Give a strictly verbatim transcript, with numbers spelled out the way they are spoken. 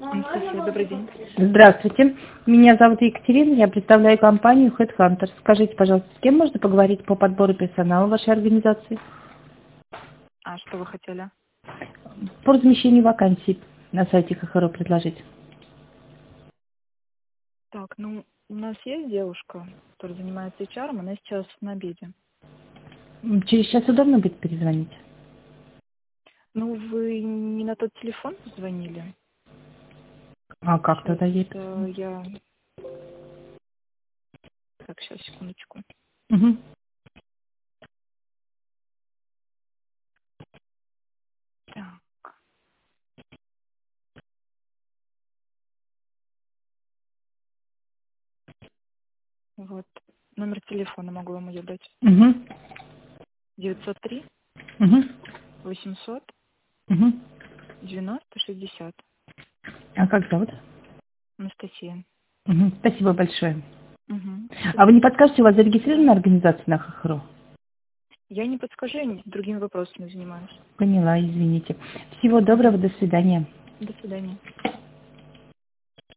Анастасия, добрый день. Здравствуйте. Меня зовут Екатерина, я представляю компанию HeadHunter. Скажите, пожалуйста, с кем можно поговорить по подбору персонала в вашей организации? А что вы хотели? По размещению вакансий на сайте ХХРО предложить. Так, ну, у нас есть девушка, которая занимается эйч ар, она сейчас на обеде. М, Через час удобно будет перезвонить? Ну, вы не на тот телефон позвонили? А как Сейчас тогда ей? э, я... Так, сейчас, секундочку. Угу. Так, вот. Номер телефона могу вам ее дать. Угу. девятьсот три Угу. восемьсот Угу. девяносто шестьдесят. А как зовут? Анастасия. Угу. Спасибо большое. Угу. А вы не подскажете, у вас зарегистрирована организация на ХХРО? Я не подскажу, я другими вопросами занимаюсь. Поняла, извините. Всего доброго, Угу. до свидания. До свидания.